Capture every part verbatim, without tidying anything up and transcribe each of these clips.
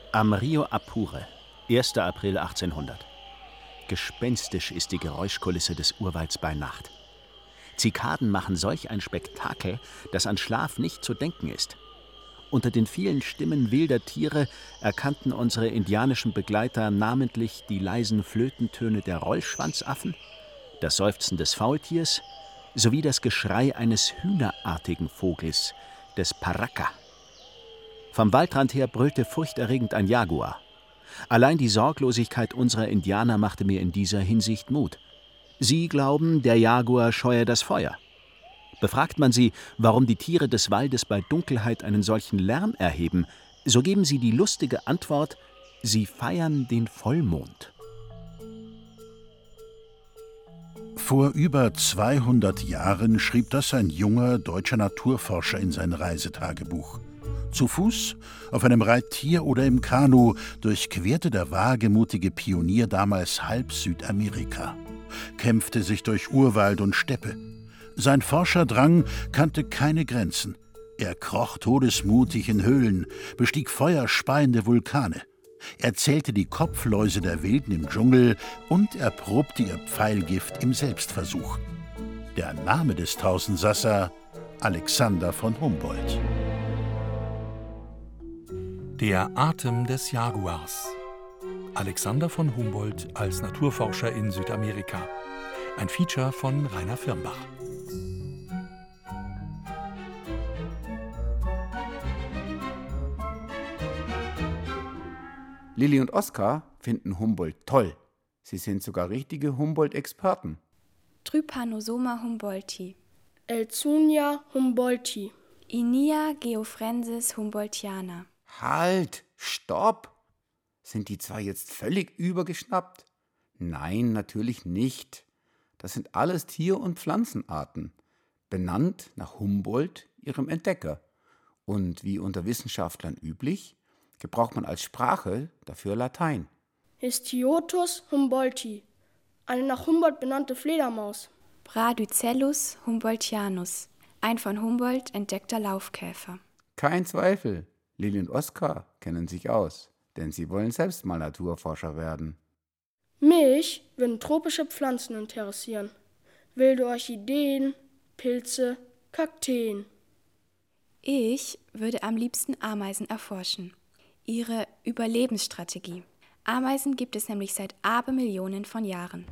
Am Rio Apure, erster April achtzehnhundert. Gespenstisch ist die Geräuschkulisse des Urwalds bei Nacht. Zikaden machen solch ein Spektakel, dass an Schlaf nicht zu denken ist. Unter den vielen Stimmen wilder Tiere erkannten unsere indianischen Begleiter namentlich die leisen Flötentöne der Rollschwanzaffen, das Seufzen des Faultiers sowie das Geschrei eines hühnerartigen Vogels, des Paracca. Vom Waldrand her brüllte furchterregend ein Jaguar. Allein die Sorglosigkeit unserer Indianer machte mir in dieser Hinsicht Mut. Sie glauben, der Jaguar scheue das Feuer. Befragt man sie, warum die Tiere des Waldes bei Dunkelheit einen solchen Lärm erheben, so geben sie die lustige Antwort: Sie feiern den Vollmond. Vor über zweihundert Jahren schrieb das ein junger deutscher Naturforscher in sein Reisetagebuch. Zu Fuß, auf einem Reittier oder im Kanu durchquerte der wagemutige Pionier damals halb Südamerika, kämpfte sich durch Urwald und Steppe. Sein Forscherdrang kannte keine Grenzen. Er kroch todesmutig in Höhlen, bestieg feuerspeiende Vulkane. Er zählte die Kopfläuse der Wilden im Dschungel und erprobte ihr Pfeilgift im Selbstversuch. Der Name des Tausendsasser: Alexander von Humboldt. Der Atem des Jaguars. Alexander von Humboldt als Naturforscher in Südamerika. Ein Feature von Rainer Firnbach. Lilli und Oskar finden Humboldt toll. Sie sind sogar richtige Humboldt-Experten. Trypanosoma humboldti. Elzunia humboldti. Inia geoffrensis humboldtiana. Halt! Stopp! Sind die zwei jetzt völlig übergeschnappt? Nein, natürlich nicht. Das sind alles Tier- und Pflanzenarten, benannt nach Humboldt, ihrem Entdecker. Und wie unter Wissenschaftlern üblich, gebraucht man als Sprache dafür Latein. Histiotus humboldti, eine nach Humboldt benannte Fledermaus. Bradycellus humboldtianus, ein von Humboldt entdeckter Laufkäfer. Kein Zweifel, Lilli und Oskar kennen sich aus, denn sie wollen selbst mal Naturforscher werden. Mich würden tropische Pflanzen interessieren. Wilde Orchideen, Pilze, Kakteen. Ich würde am liebsten Ameisen erforschen. Ihre Überlebensstrategie. Ameisen gibt es nämlich seit Abermillionen von Jahren.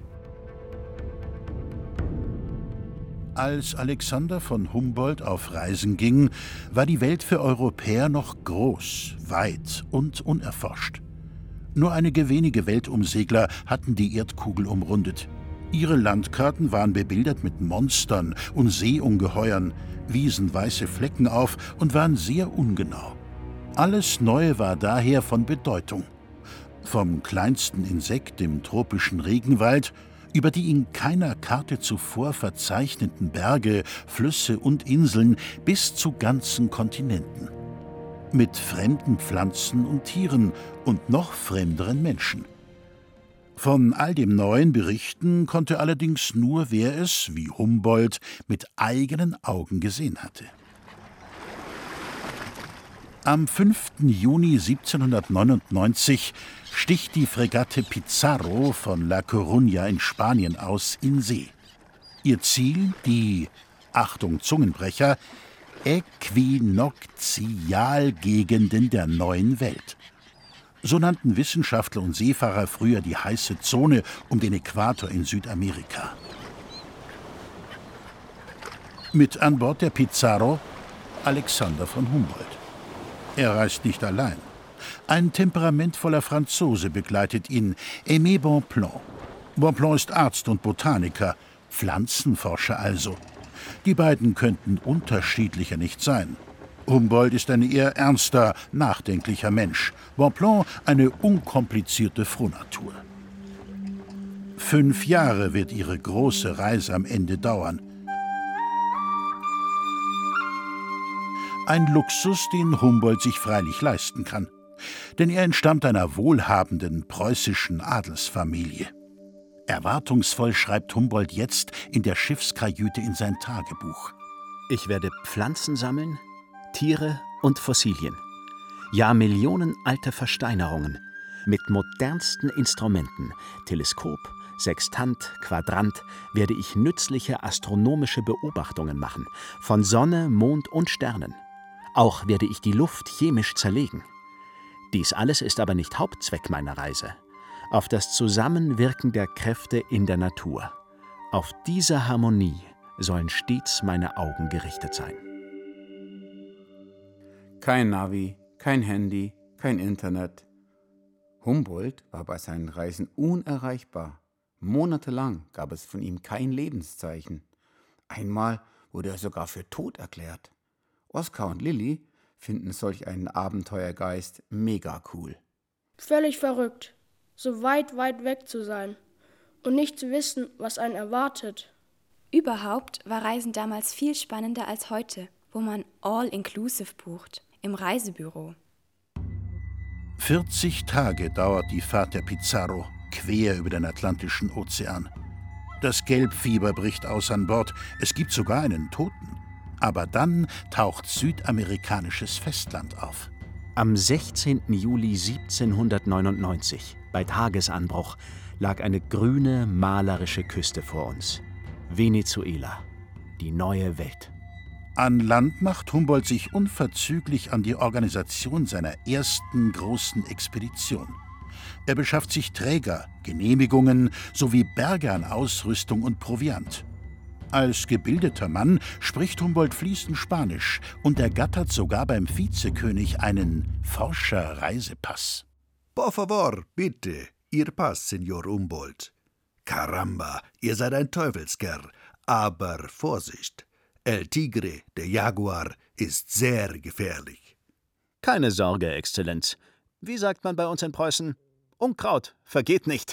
Als Alexander von Humboldt auf Reisen ging, war die Welt für Europäer noch groß, weit und unerforscht. Nur einige wenige Weltumsegler hatten die Erdkugel umrundet. Ihre Landkarten waren bebildert mit Monstern und Seeungeheuern, wiesen weiße Flecken auf und waren sehr ungenau. Alles Neue war daher von Bedeutung. Vom kleinsten Insekt im tropischen Regenwald über die in keiner Karte zuvor verzeichneten Berge, Flüsse und Inseln bis zu ganzen Kontinenten. Mit fremden Pflanzen und Tieren und noch fremderen Menschen. Von all dem Neuen berichten konnte allerdings nur, wer es, wie Humboldt, mit eigenen Augen gesehen hatte. Am fünften Juni siebzehnhundertneunundneunzig sticht die Fregatte Pizarro von La Coruña in Spanien aus in See. Ihr Ziel die, Achtung Zungenbrecher, Äquinoktialgegenden der neuen Welt. So nannten Wissenschaftler und Seefahrer früher die heiße Zone um den Äquator in Südamerika. Mit an Bord der Pizarro Alexander von Humboldt. Er reist nicht allein. Ein temperamentvoller Franzose begleitet ihn, Aimé Bonpland. Bonpland ist Arzt und Botaniker, Pflanzenforscher also. Die beiden könnten unterschiedlicher nicht sein. Humboldt ist ein eher ernster, nachdenklicher Mensch. Bonpland eine unkomplizierte Frohnatur. Fünf Jahre wird ihre große Reise am Ende dauern. Ein Luxus, den Humboldt sich freilich leisten kann. Denn er entstammt einer wohlhabenden preußischen Adelsfamilie. Erwartungsvoll schreibt Humboldt jetzt in der Schiffskajüte in sein Tagebuch. Ich werde Pflanzen sammeln, Tiere und Fossilien. Ja, Millionen alte Versteinerungen mit modernsten Instrumenten, Teleskop, Sextant, Quadrant, werde ich nützliche astronomische Beobachtungen machen, von Sonne, Mond und Sternen. Auch werde ich die Luft chemisch zerlegen. Dies alles ist aber nicht Hauptzweck meiner Reise. Auf das Zusammenwirken der Kräfte in der Natur. Auf diese Harmonie sollen stets meine Augen gerichtet sein. Kein Navi, kein Handy, kein Internet. Humboldt war bei seinen Reisen unerreichbar. Monatelang gab es von ihm kein Lebenszeichen. Einmal wurde er sogar für tot erklärt. Oskar und Lilli finden solch einen Abenteuergeist mega cool. Völlig verrückt, so weit, weit weg zu sein und nicht zu wissen, was einen erwartet. Überhaupt war Reisen damals viel spannender als heute, wo man all-inclusive bucht, im Reisebüro. vierzig Tage dauert die Fahrt der Pizarro quer über den Atlantischen Ozean. Das Gelbfieber bricht aus an Bord, es gibt sogar einen Toten. Aber dann taucht südamerikanisches Festland auf. Am sechzehnten Juli siebzehnhundertneunundneunzig, bei Tagesanbruch, lag eine grüne, malerische Küste vor uns. Venezuela, die neue Welt. An Land macht Humboldt sich unverzüglich an die Organisation seiner ersten großen Expedition. Er beschafft sich Träger, Genehmigungen sowie Berge an Ausrüstung und Proviant. Als gebildeter Mann spricht Humboldt fließend Spanisch und ergattert sogar beim Vizekönig einen Forscher-Reisepass. Por favor, bitte, Ihr Pass, Senor Humboldt. Caramba, ihr seid ein Teufelskerl, aber Vorsicht, El Tigre, der Jaguar, ist sehr gefährlich. Keine Sorge, Exzellenz. Wie sagt man bei uns in Preußen? Unkraut vergeht nicht.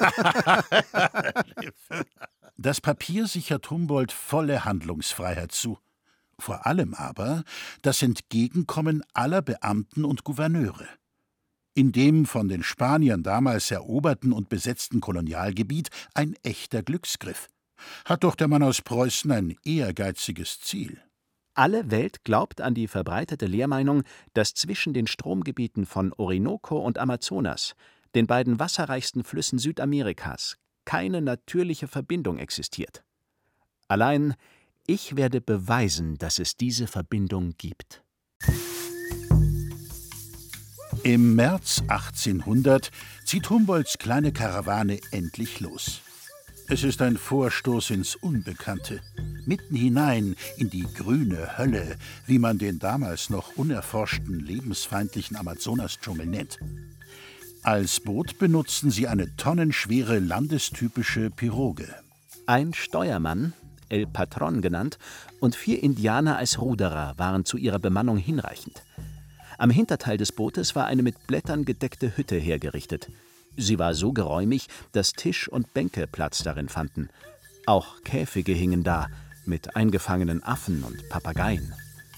Das Papier sichert Humboldt volle Handlungsfreiheit zu. Vor allem aber das Entgegenkommen aller Beamten und Gouverneure. In dem von den Spaniern damals eroberten und besetzten Kolonialgebiet ein echter Glücksgriff. Hat doch der Mann aus Preußen ein ehrgeiziges Ziel. Alle Welt glaubt an die verbreitete Lehrmeinung, dass zwischen den Stromgebieten von Orinoco und Amazonas, den beiden wasserreichsten Flüssen Südamerikas, keine natürliche Verbindung existiert. Allein ich werde beweisen, dass es diese Verbindung gibt. Im März achtzehnhundert zieht Humboldts kleine Karawane endlich los. Es ist ein Vorstoß ins Unbekannte, mitten hinein in die grüne Hölle, wie man den damals noch unerforschten, lebensfeindlichen Amazonasdschungel nennt. Als Boot benutzten sie eine tonnenschwere landestypische Piroge. Ein Steuermann, El Patron genannt, und vier Indianer als Ruderer waren zu ihrer Bemannung hinreichend. Am Hinterteil des Bootes war eine mit Blättern gedeckte Hütte hergerichtet. Sie war so geräumig, dass Tisch und Bänke Platz darin fanden. Auch Käfige hingen da, mit eingefangenen Affen und Papageien.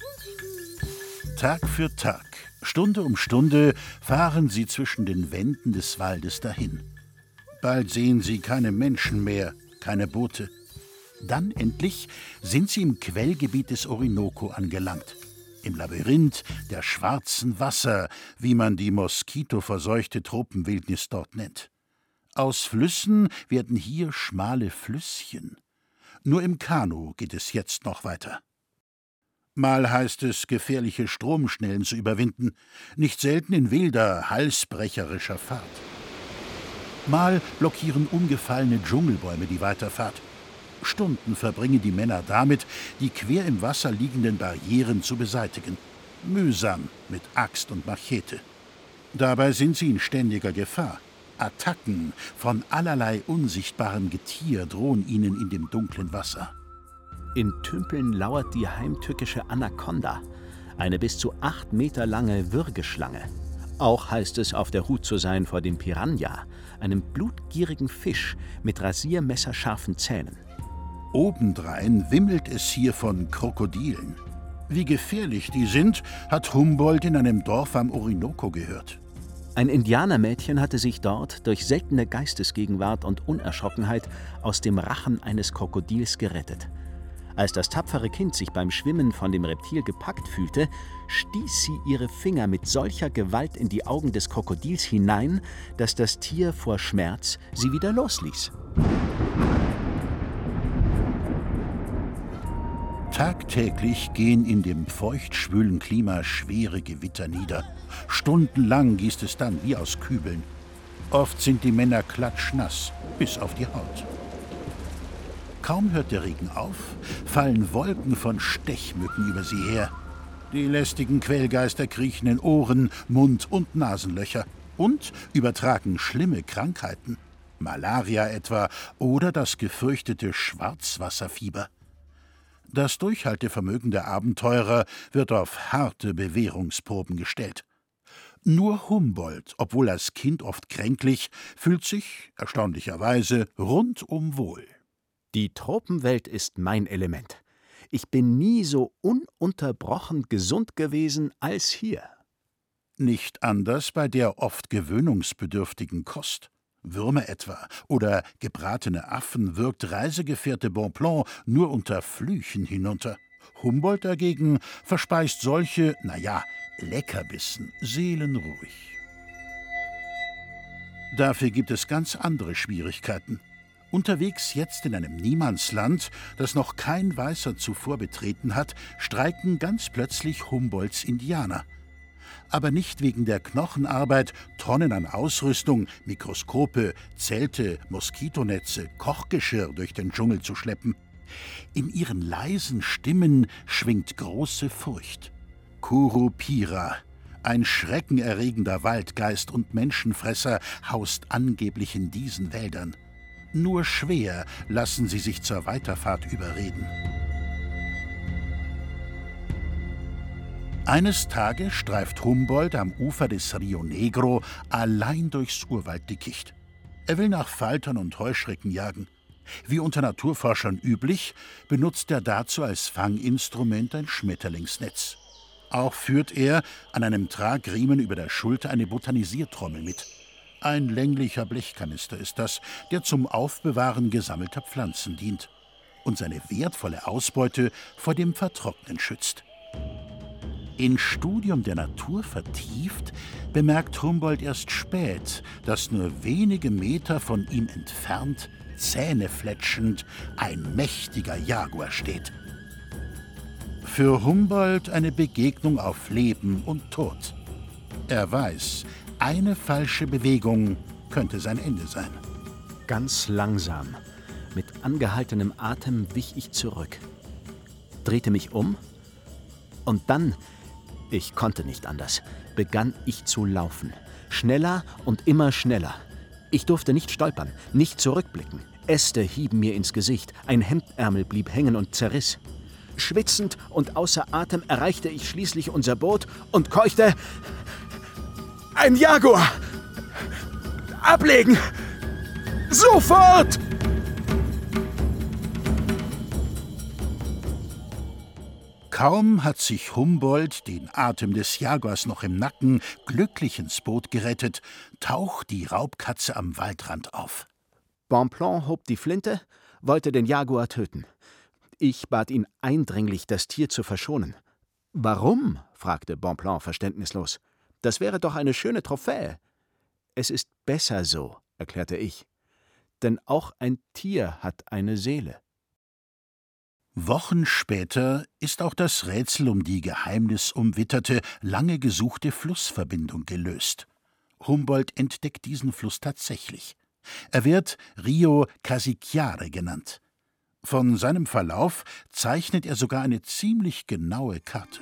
Tag für Tag, Stunde um Stunde fahren sie zwischen den Wänden des Waldes dahin. Bald sehen sie keine Menschen mehr, keine Boote. Dann endlich sind sie im Quellgebiet des Orinoco angelangt. Im Labyrinth der schwarzen Wasser, wie man die moskitoverseuchte Tropenwildnis dort nennt. Aus Flüssen werden hier schmale Flüsschen. Nur im Kanu geht es jetzt noch weiter. Mal heißt es, gefährliche Stromschnellen zu überwinden, nicht selten in wilder, halsbrecherischer Fahrt. Mal blockieren umgefallene Dschungelbäume die Weiterfahrt. Stunden verbringen die Männer damit, die quer im Wasser liegenden Barrieren zu beseitigen. Mühsam mit Axt und Machete. Dabei sind sie in ständiger Gefahr. Attacken von allerlei unsichtbarem Getier drohen ihnen in dem dunklen Wasser. In Tümpeln lauert die heimtückische Anaconda, eine bis zu acht Meter lange Würgeschlange. Auch heißt es, auf der Hut zu sein vor dem Piranha, einem blutgierigen Fisch mit rasiermesserscharfen Zähnen. Obendrein wimmelt es hier von Krokodilen. Wie gefährlich die sind, hat Humboldt in einem Dorf am Orinoco gehört. Ein Indianermädchen hatte sich dort durch seltene Geistesgegenwart und Unerschrockenheit aus dem Rachen eines Krokodils gerettet. Als das tapfere Kind sich beim Schwimmen von dem Reptil gepackt fühlte, stieß sie ihre Finger mit solcher Gewalt in die Augen des Krokodils hinein, dass das Tier vor Schmerz sie wieder losließ. Tagtäglich gehen in dem feuchtschwülen Klima schwere Gewitter nieder. Stundenlang gießt es dann wie aus Kübeln. Oft sind die Männer klatschnass, bis auf die Haut. Kaum hört der Regen auf, fallen Wolken von Stechmücken über sie her. Die lästigen Quellgeister kriechen in Ohren, Mund- und Nasenlöcher und übertragen schlimme Krankheiten, Malaria etwa oder das gefürchtete Schwarzwasserfieber. Das Durchhaltevermögen der Abenteurer wird auf harte Bewährungsproben gestellt. Nur Humboldt, obwohl als Kind oft kränklich, fühlt sich, erstaunlicherweise, rundum wohl. Die Tropenwelt ist mein Element. Ich bin nie so ununterbrochen gesund gewesen als hier. Nicht anders bei der oft gewöhnungsbedürftigen Kost. Würmer etwa oder gebratene Affen wirkt Reisegefährte Bonpland nur unter Flüchen hinunter. Humboldt dagegen verspeist solche, naja, Leckerbissen seelenruhig. Dafür gibt es ganz andere Schwierigkeiten. Unterwegs jetzt in einem Niemandsland, das noch kein Weißer zuvor betreten hat, streiken ganz plötzlich Humboldts Indianer. Aber nicht wegen der Knochenarbeit, Tonnen an Ausrüstung, Mikroskope, Zelte, Moskitonetze, Kochgeschirr durch den Dschungel zu schleppen. In ihren leisen Stimmen schwingt große Furcht. Curupira, ein schreckenerregender Waldgeist und Menschenfresser, haust angeblich in diesen Wäldern. Nur schwer lassen sie sich zur Weiterfahrt überreden. Eines Tages streift Humboldt am Ufer des Rio Negro allein durchs Urwalddickicht. Er will nach Faltern und Heuschrecken jagen. Wie unter Naturforschern üblich, benutzt er dazu als Fanginstrument ein Schmetterlingsnetz. Auch führt er an einem Tragriemen über der Schulter eine Botanisiertrommel mit. Ein länglicher Blechkanister ist das, der zum Aufbewahren gesammelter Pflanzen dient und seine wertvolle Ausbeute vor dem Vertrocknen schützt. In Studium der Natur vertieft, bemerkt Humboldt erst spät, dass nur wenige Meter von ihm entfernt, zähnefletschend, ein mächtiger Jaguar steht. Für Humboldt eine Begegnung auf Leben und Tod. Er weiß, eine falsche Bewegung könnte sein Ende sein. Ganz langsam, mit angehaltenem Atem wich ich zurück, drehte mich um und dann, ich konnte nicht anders, begann ich zu laufen. Schneller und immer schneller. Ich durfte nicht stolpern, nicht zurückblicken. Äste hieben mir ins Gesicht, ein Hemdärmel blieb hängen und zerriss. Schwitzend und außer Atem erreichte ich schließlich unser Boot und keuchte: Ein Jaguar! Ablegen! Sofort! Kaum hat sich Humboldt, den Atem des Jaguars noch im Nacken, glücklich ins Boot gerettet, taucht die Raubkatze am Waldrand auf. Bonpland hob die Flinte, wollte den Jaguar töten. Ich bat ihn eindringlich, das Tier zu verschonen. »Warum?« fragte Bonpland verständnislos. »Das wäre doch eine schöne Trophäe.« »Es ist besser so«, erklärte ich. »Denn auch ein Tier hat eine Seele.« Wochen später ist auch das Rätsel um die geheimnisumwitterte, lange gesuchte Flussverbindung gelöst. Humboldt entdeckt diesen Fluss tatsächlich. Er wird Rio Casiquiare genannt. Von seinem Verlauf zeichnet er sogar eine ziemlich genaue Karte.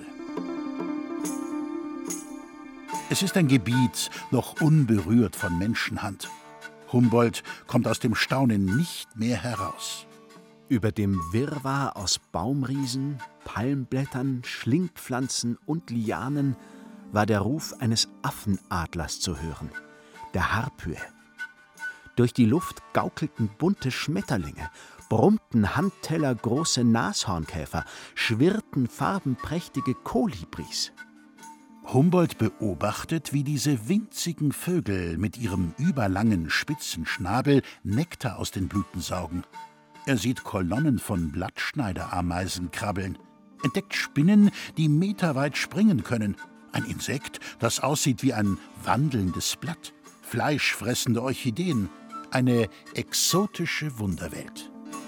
Es ist ein Gebiet, noch unberührt von Menschenhand. Humboldt kommt aus dem Staunen nicht mehr heraus. Über dem Wirrwarr aus Baumriesen, Palmblättern, Schlingpflanzen und Lianen war der Ruf eines Affenadlers zu hören, der Harpyie. Durch die Luft gaukelten bunte Schmetterlinge, brummten handtellergroße Nashornkäfer, schwirrten farbenprächtige Kolibris. Humboldt beobachtet, wie diese winzigen Vögel mit ihrem überlangen, spitzen Schnabel Nektar aus den Blüten saugen. Er sieht Kolonnen von Blattschneiderameisen krabbeln, entdeckt Spinnen, die meterweit springen können, ein Insekt, das aussieht wie ein wandelndes Blatt, fleischfressende Orchideen, eine exotische Wunderwelt.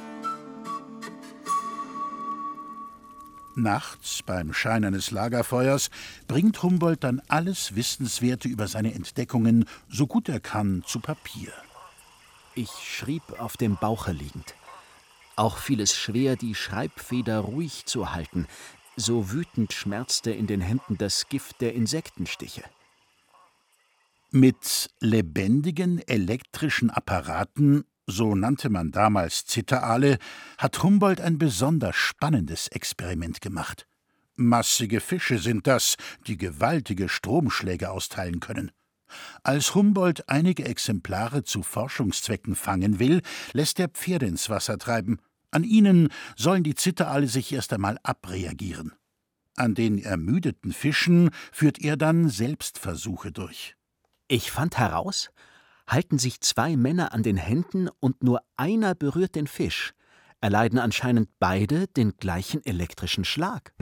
Nachts, beim Schein eines Lagerfeuers, bringt Humboldt dann alles Wissenswerte über seine Entdeckungen, so gut er kann, zu Papier. Ich schrieb auf dem Bauche liegend. Auch fiel es schwer, die Schreibfeder ruhig zu halten. So wütend schmerzte in den Händen das Gift der Insektenstiche. Mit lebendigen elektrischen Apparaten, so nannte man damals Zitterale, hat Humboldt ein besonders spannendes Experiment gemacht. Massige Fische sind das, die gewaltige Stromschläge austeilen können. Als Humboldt einige Exemplare zu Forschungszwecken fangen will, lässt er Pferde ins Wasser treiben. An ihnen sollen die Zitterale sich erst einmal abreagieren. An den ermüdeten Fischen führt er dann Selbstversuche durch. Ich fand heraus, halten sich zwei Männer an den Händen und nur einer berührt den Fisch, erleiden anscheinend beide den gleichen elektrischen Schlag.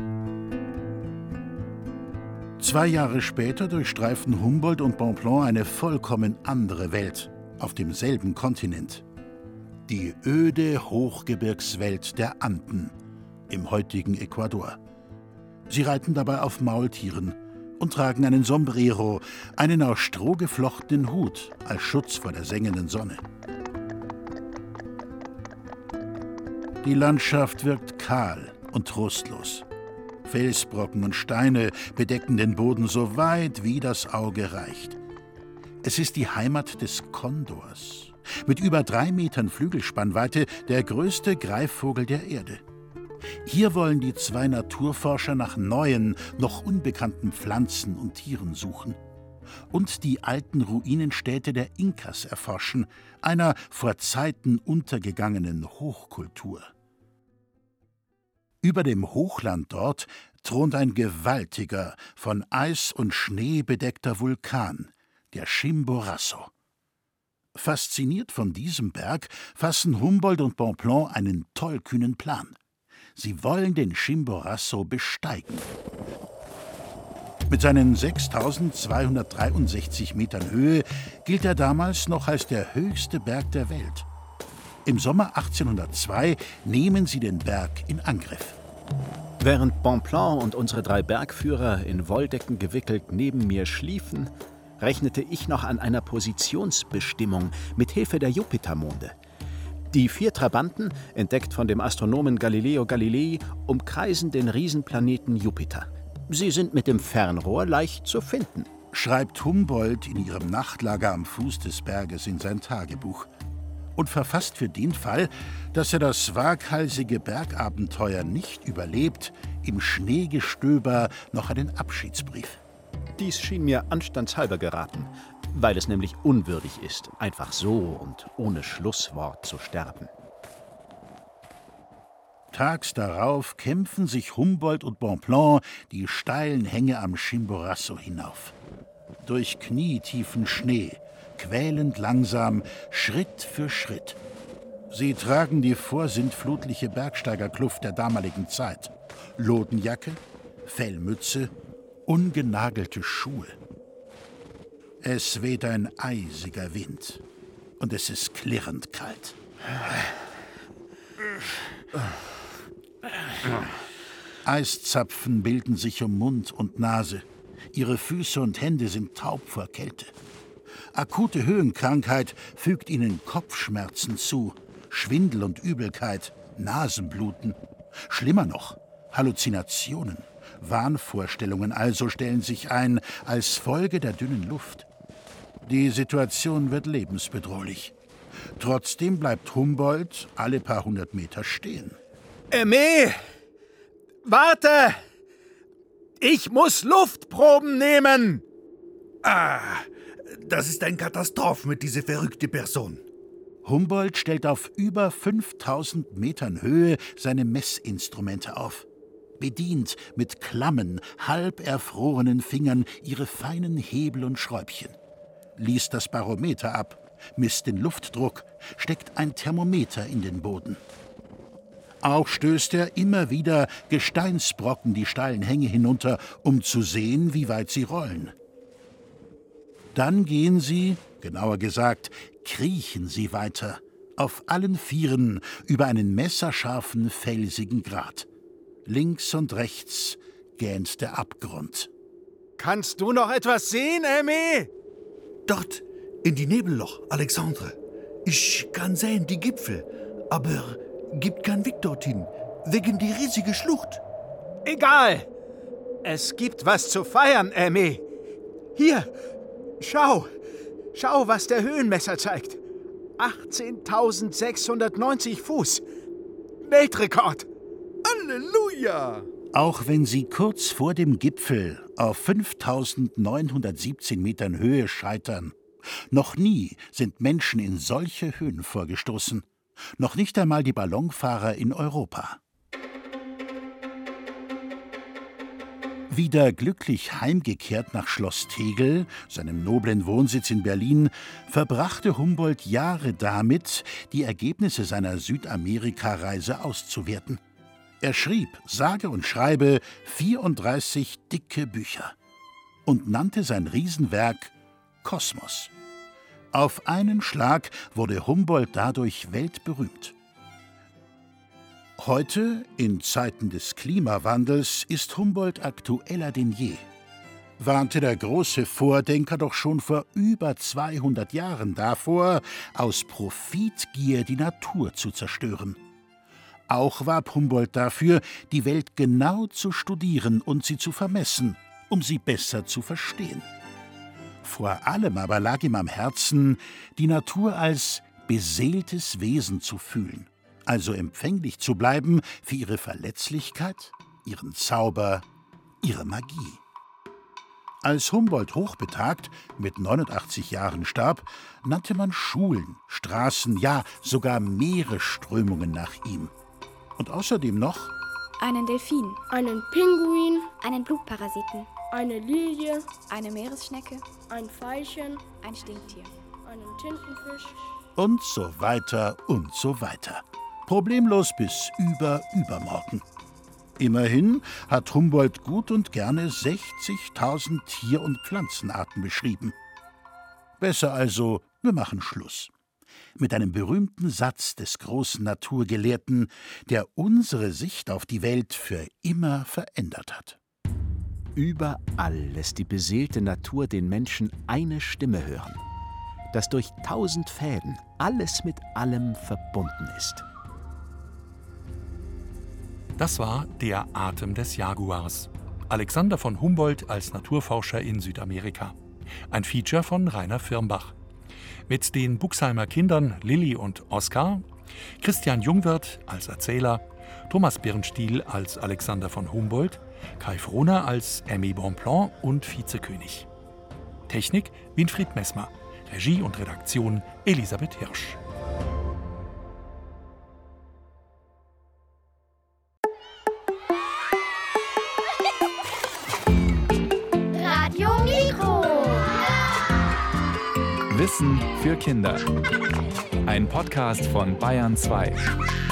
Zwei Jahre später durchstreifen Humboldt und Bonpland eine vollkommen andere Welt, auf demselben Kontinent. Die öde Hochgebirgswelt der Anden, im heutigen Ecuador. Sie reiten dabei auf Maultieren und tragen einen Sombrero, einen aus Stroh geflochtenen Hut, als Schutz vor der sengenden Sonne. Die Landschaft wirkt kahl und trostlos. Felsbrocken und Steine bedecken den Boden so weit, wie das Auge reicht. Es ist die Heimat des Kondors. Mit über drei Metern Flügelspannweite der größte Greifvogel der Erde. Hier wollen die zwei Naturforscher nach neuen, noch unbekannten Pflanzen und Tieren suchen. Und die alten Ruinenstädte der Inkas erforschen, einer vor Zeiten untergegangenen Hochkultur. Über dem Hochland dort thront ein gewaltiger, von Eis und Schnee bedeckter Vulkan, der Chimborazo. Fasziniert von diesem Berg fassen Humboldt und Bonpland einen tollkühnen Plan. Sie wollen den Chimborazo besteigen. Mit seinen sechstausendzweihundertdreiundsechzig Metern Höhe gilt er damals noch als der höchste Berg der Welt. Im Sommer achtzehnhundertzwei nehmen sie den Berg in Angriff. Während Bonpland und unsere drei Bergführer in Wolldecken gewickelt neben mir schliefen, rechnete ich noch an einer Positionsbestimmung mit Hilfe der Jupitermonde. Die vier Trabanten, entdeckt von dem Astronomen Galileo Galilei, umkreisen den Riesenplaneten Jupiter. Sie sind mit dem Fernrohr leicht zu finden, schreibt Humboldt in ihrem Nachtlager am Fuß des Berges in sein Tagebuch und verfasst für den Fall, dass er das waghalsige Bergabenteuer nicht überlebt, im Schneegestöber noch einen Abschiedsbrief. Dies schien mir anstandshalber geraten, weil es nämlich unwürdig ist, einfach so und ohne Schlusswort zu sterben. Tags darauf kämpfen sich Humboldt und Bonpland die steilen Hänge am Chimborazo hinauf. Durch knietiefen Schnee, quälend langsam, Schritt für Schritt. Sie tragen die vorsintflutliche Bergsteigerkluft der damaligen Zeit. Lodenjacke, Fellmütze, ungenagelte Schuhe. Es weht ein eisiger Wind und es ist klirrend kalt. Eiszapfen bilden sich um Mund und Nase. Ihre Füße und Hände sind taub vor Kälte. Akute Höhenkrankheit fügt ihnen Kopfschmerzen zu, Schwindel und Übelkeit, Nasenbluten. Schlimmer noch, Halluzinationen. Wahnvorstellungen also stellen sich ein als Folge der dünnen Luft. Die Situation wird lebensbedrohlich. Trotzdem bleibt Humboldt alle paar hundert Meter stehen. Aimé! Warte! Ich muss Luftproben nehmen! Ah, das ist eine Katastrophe mit dieser verrückten Person. Humboldt stellt auf über fünftausend Metern Höhe seine Messinstrumente auf. Bedient mit klammen, halb erfrorenen Fingern ihre feinen Hebel und Schräubchen. Liest das Barometer ab, misst den Luftdruck, steckt ein Thermometer in den Boden. Auch stößt er immer wieder Gesteinsbrocken die steilen Hänge hinunter, um zu sehen, wie weit sie rollen. Dann gehen sie, genauer gesagt, kriechen sie weiter, auf allen Vieren über einen messerscharfen, felsigen Grat. Links und rechts gähnt der Abgrund. Kannst du noch etwas sehen, Aimé? Dort, in die Nebelloch, Alexandre. Ich kann sehen die Gipfel, aber gibt kein Weg dorthin, wegen die riesige Schlucht. Egal. Es gibt was zu feiern, Aimé. Hier, schau. Schau, was der Höhenmesser zeigt. achtzehntausendsechshundertneunzig Fuß. Weltrekord. Halleluja! Auch wenn sie kurz vor dem Gipfel auf fünftausendneunhundertsiebzehn Metern Höhe scheitern, noch nie sind Menschen in solche Höhen vorgestoßen. Noch nicht einmal die Ballonfahrer in Europa. Wieder glücklich heimgekehrt nach Schloss Tegel, seinem noblen Wohnsitz in Berlin, verbrachte Humboldt Jahre damit, die Ergebnisse seiner Südamerika-Reise auszuwerten. Er schrieb, sage und schreibe, vierunddreißig dicke Bücher und nannte sein Riesenwerk Kosmos. Auf einen Schlag wurde Humboldt dadurch weltberühmt. Heute, in Zeiten des Klimawandels, ist Humboldt aktueller denn je. Warnte der große Vordenker doch schon vor über zweihundert Jahren davor, aus Profitgier die Natur zu zerstören. Auch warb Humboldt dafür, die Welt genau zu studieren und sie zu vermessen, um sie besser zu verstehen. Vor allem aber lag ihm am Herzen, die Natur als beseeltes Wesen zu fühlen, also empfänglich zu bleiben für ihre Verletzlichkeit, ihren Zauber, ihre Magie. Als Humboldt hochbetagt mit neunundachtzig Jahren starb, nannte man Schulen, Straßen, ja sogar Meeresströmungen nach ihm. Und außerdem noch Einen Delfin, einen Pinguin, einen Blutparasiten, eine Lilie, eine Meeresschnecke, ein Veilchen, ein Stinktier. einen Tintenfisch. und so weiter und so weiter. Problemlos bis über übermorgen. Immerhin hat Humboldt gut und gerne sechzigtausend Tier- und Pflanzenarten beschrieben. Besser also, wir machen Schluss. Mit einem berühmten Satz des großen Naturgelehrten, der unsere Sicht auf die Welt für immer verändert hat. Überall lässt die beseelte Natur den Menschen eine Stimme hören, dass durch tausend Fäden alles mit allem verbunden ist. Das war Der Atem des Jaguars. Alexander von Humboldt als Naturforscher in Südamerika. Ein Feature von Rainer Firmbach. Mit den Buxheimer Kindern Lilli und Oskar, Christian Jungwirth als Erzähler, Thomas Birnstiel als Alexander von Humboldt, Kai Frohner als Aimé Bonpland und Vizekönig. Technik Winfried Messmer. Regie und Redaktion Elisabeth Hirsch. Radio Mikro. Wissen für Kinder. Ein Podcast von Bayern zwei.